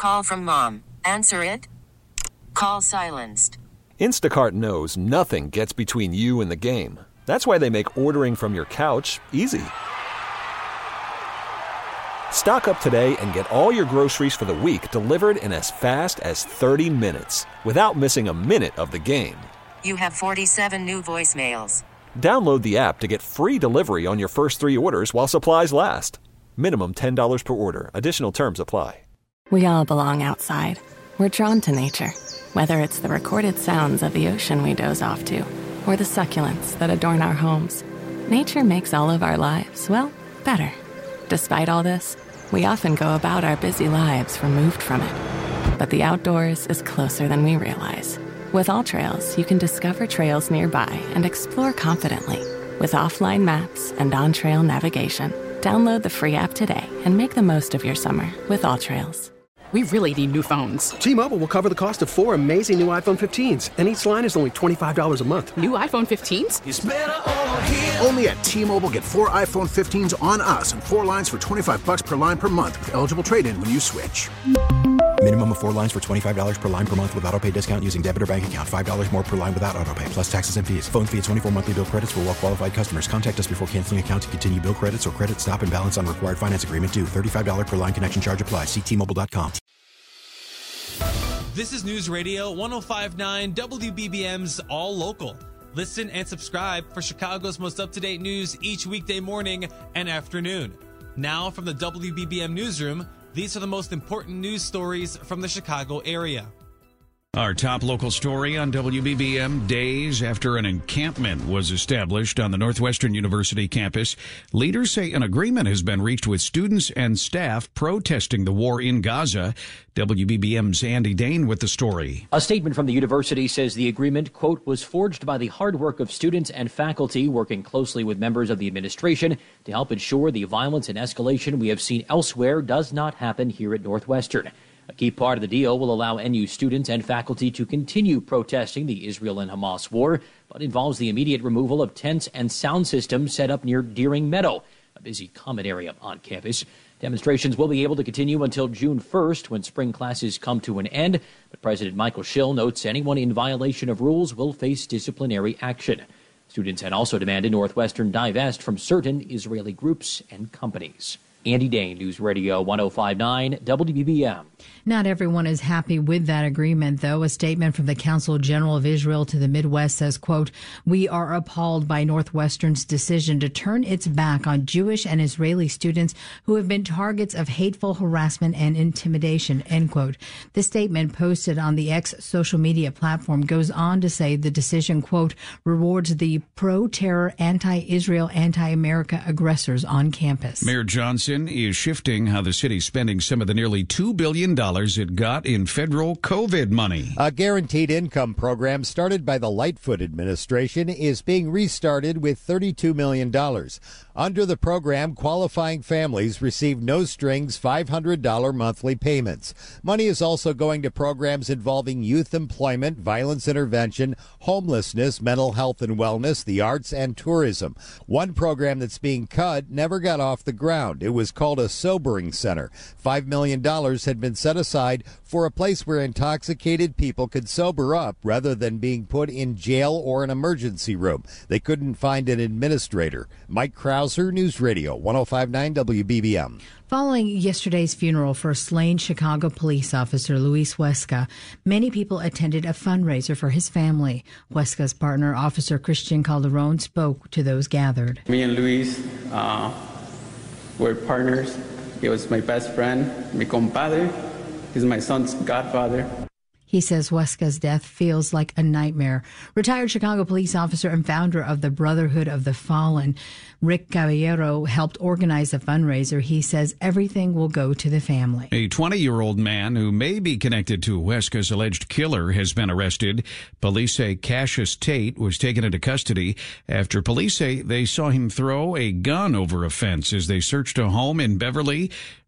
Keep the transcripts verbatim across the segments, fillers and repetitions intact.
call from mom. Answer it. Call silenced. Instacart knows nothing gets between you and the game. That's why they make ordering from your couch easy. Stock up today and get all your groceries for the week delivered in as fast as thirty minutes without missing a minute of the game. You have forty-seven new voicemails. Download the app to get free delivery on your first three orders while supplies last. Minimum ten dollars per order. Additional terms apply. We all belong outside. We're drawn to nature, whether it's the recorded sounds of the ocean we doze off to or the succulents that adorn our homes. Nature makes all of our lives, well, better. Despite all this, we often go about our busy lives removed from it. But the outdoors is closer than we realize. With AllTrails, you can discover trails nearby and explore confidently. With offline maps and on-trail navigation, download the free app today and make the most of your summer with AllTrails. We really need new phones. T-Mobile will cover the cost of four amazing new iPhone fifteens, and each line is only twenty-five dollars a month. New iPhone fifteens? It's better over here. Only at T-Mobile, get four iPhone fifteens on us and four lines for twenty-five dollars per line per month with eligible trade-in when you switch. Minimum of four lines for twenty-five dollars per line per month with autopay discount using debit or bank account. five dollars more per line without autopay, plus taxes and fees. Phone fee at twenty-four monthly bill credits for well-qualified customers. Contact us before canceling account to continue bill credits or credit stop and balance on required finance agreement due. thirty-five dollars per line connection charge applies. See T Mobile dot com. This is News Radio one oh five point nine W B B M's All Local. Listen and subscribe for Chicago's most up-to-date news each weekday morning and afternoon. Now from the W B B M Newsroom, these are the most important news stories from the Chicago area. Our top local story on W B B M: days after an encampment was established on the Northwestern University campus, leaders say an agreement has been reached with students and staff protesting the war in Gaza. W B B M's Andy Dane with the story. A statement from the university says the agreement, quote, was forged by the hard work of students and faculty working closely with members of the administration to help ensure the violence and escalation we have seen elsewhere does not happen here at Northwestern. A key part of the deal will allow N U students and faculty to continue protesting the Israel and Hamas war, but involves the immediate removal of tents and sound systems set up near Deering Meadow, a busy common area on campus. Demonstrations will be able to continue until June first, when spring classes come to an end, but President Michael Schill notes anyone in violation of rules will face disciplinary action. Students had also demanded Northwestern divest from certain Israeli groups and companies. Andy Dane, News Radio one oh five point nine W B B M. Not everyone is happy with that agreement, though. A statement from the Council General of Israel to the Midwest says, quote, "We are appalled by Northwestern's decision to turn its back on Jewish and Israeli students who have been targets of hateful harassment and intimidation," end quote. The statement posted on the X social media platform goes on to say the decision, quote, rewards the pro-terror, anti-Israel, anti-America aggressors on campus. Mayor Johnson is shifting how the city's spending some of the nearly two billion dollars it got in federal COVID money. A guaranteed income program started by the Lightfoot administration is being restarted with thirty-two million dollars. Under the program, qualifying families receive no-strings five hundred dollars monthly payments. Money is also going to programs involving youth employment, violence intervention, homelessness, mental health and wellness, the arts, and tourism. One program that's being cut never got off the ground. It was called a sobering center. five million dollars had been set aside for a place where intoxicated people could sober up rather than being put in jail or an emergency room. They couldn't find an administrator. Mike Krauser, News Radio one oh five point nine W B B M. Following yesterday's funeral for slain Chicago police officer Luis Huesca, many people attended a fundraiser for his family. Huesca's partner, Officer Christian Calderon, spoke to those gathered. Me and Luis uh, were partners. He was my best friend, mi compadre. He's my son's godfather. He says Huesca's death feels like a nightmare. Retired Chicago police officer and founder of the Brotherhood of the Fallen, Rick Caballero, helped organize the fundraiser. He says everything will go to the family. A twenty-year-old man who may be connected to Huesca's alleged killer has been arrested. Police say Cassius Tate was taken into custody after police say they saw him throw a gun over a fence as they searched a home in Beverly.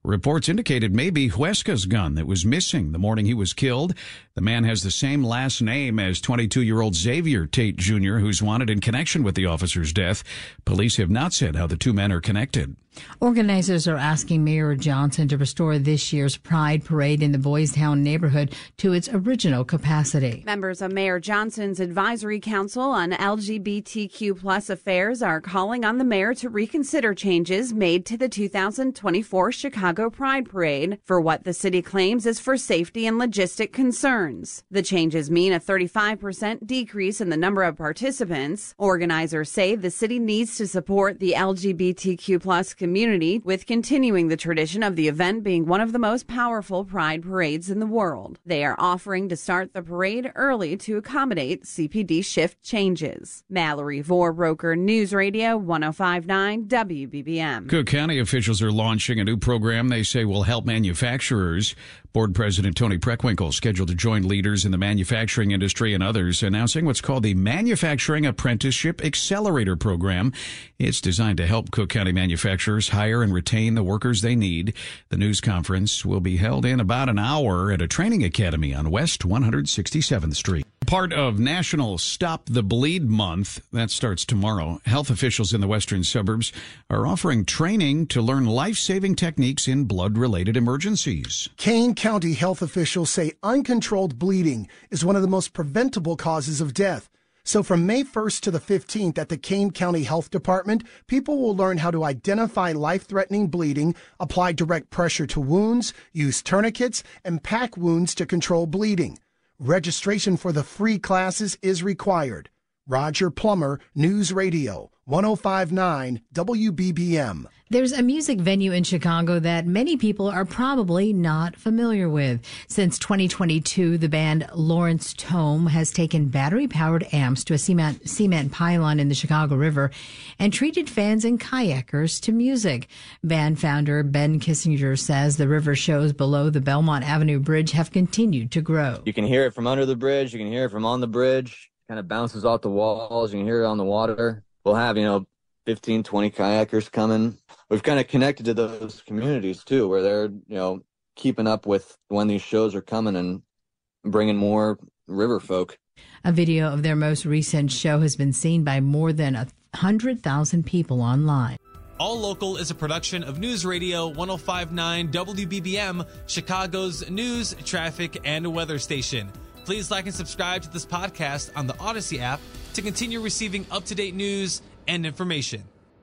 Reports indicated maybe Huesca's gun that was missing the morning he was killed. The man has the same last name as twenty-two-year-old Xavier Tate Junior, who's wanted in connection with the officer's death. Police have not said how the two men are connected. Organizers are asking Mayor Johnson to restore this year's Pride Parade in the Boys Town neighborhood to its original capacity. Members of Mayor Johnson's Advisory Council on L G B T Q plus affairs are calling on the mayor to reconsider changes made to the two thousand twenty-four Chicago Pride Parade for what the city claims is for safety and logistic concerns. The changes mean a thirty-five percent decrease in the number of participants. Organizers say the city needs to support the L G B T Q plus community with continuing the tradition of the event being one of the most powerful pride parades in the world. They are offering to start the parade early to accommodate C P D shift changes. Mallory Vorbroker, News Radio one oh five point nine W B B M. Cook County officials are launching a new program they say will help manufacturers. Board President Tony Preckwinkle scheduled to join leaders in the manufacturing industry and others, announcing what's called the Manufacturing Apprenticeship Accelerator Program. It's designed to help Cook County manufacturers hire and retain the workers they need. The news conference will be held in about an hour at a training academy on West one hundred sixty-seventh Street. Part of National Stop the Bleed Month, that starts tomorrow. Health officials in the western suburbs are offering training to learn life-saving techniques in blood-related emergencies. Kane County health officials say uncontrolled bleeding is one of the most preventable causes of death. So from May first to the fifteenth at the Kane County Health Department, people will learn how to identify life-threatening bleeding, apply direct pressure to wounds, use tourniquets, and pack wounds to control bleeding. Registration for the free classes is required. Roger Plummer, News Radio, one oh five point nine W B B M. There's a music venue in Chicago that many people are probably not familiar with. Since twenty twenty-two, the band Lawrence Tome has taken battery-powered amps to a cement, cement pylon in the Chicago River and treated fans and kayakers to music. Band founder Ben Kissinger says the river shows below the Belmont Avenue Bridge have continued to grow. You can hear it from under the bridge. You can hear it from on the bridge. Kind of bounces off the walls. You can hear it on the water. We'll have, you know, fifteen, twenty kayakers coming. We've kind of connected to those communities, too, where they're, you know, keeping up with when these shows are coming and bringing more river folk. A video of their most recent show has been seen by more than one hundred thousand people online. All Local is a production of News Radio one oh five point nine W B B M, Chicago's news, traffic, and weather station. Please like and subscribe to this podcast on the Odyssey app to continue receiving up-to-date news and information.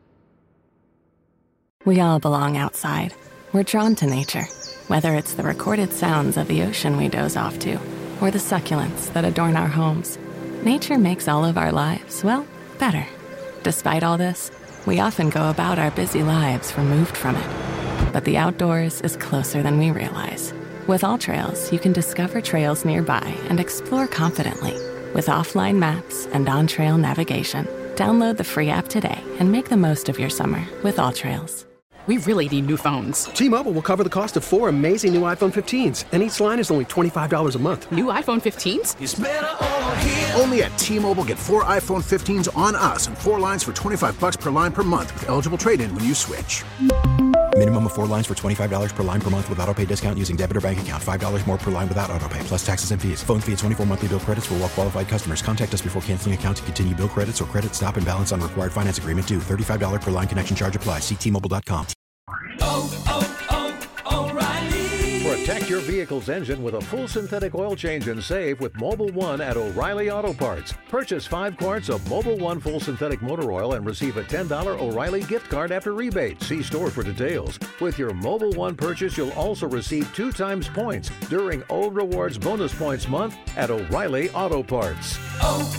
We all belong outside. We're drawn to nature, whether it's the recorded sounds of the ocean we doze off to, or the succulents that adorn our homes. Nature makes all of our lives, well, better. Despite all this, we often go about our busy lives removed from it. But the outdoors is closer than we realize. With AllTrails, you can discover trails nearby and explore confidently. With offline maps and on-trail navigation, download the free app today and make the most of your summer with AllTrails. We really need new phones. T-Mobile will cover the cost of four amazing new iPhone fifteens, and each line is only twenty-five dollars a month. New iPhone fifteens? It's better over here. Only at T-Mobile, get four iPhone fifteens on us and four lines for twenty-five bucks per line per month with eligible trade-in when you switch. Minimum of four lines for twenty-five dollars per line per month with autopay discount using debit or bank account. five dollars more per line without autopay, plus taxes and fees. Phone fee at twenty-four monthly bill credits for well-qualified customers. Contact us before canceling account to continue bill credits or credit stop and balance on required finance agreement due. thirty-five dollars per line connection charge applies. See T Mobile dot com. Oh, oh, oh, O'Reilly. Protect your vehicle's engine with a full synthetic oil change and save with Mobil one at O'Reilly Auto Parts. Purchase five quarts of Mobil one full synthetic motor oil and receive a ten dollars O'Reilly gift card after rebate. See store for details. With your Mobil one purchase, you'll also receive two times points during O Rewards Bonus Points Month at O'Reilly Auto Parts.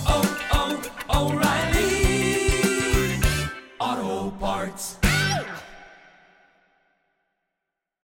Oh, oh, oh, O'Reilly Auto Parts.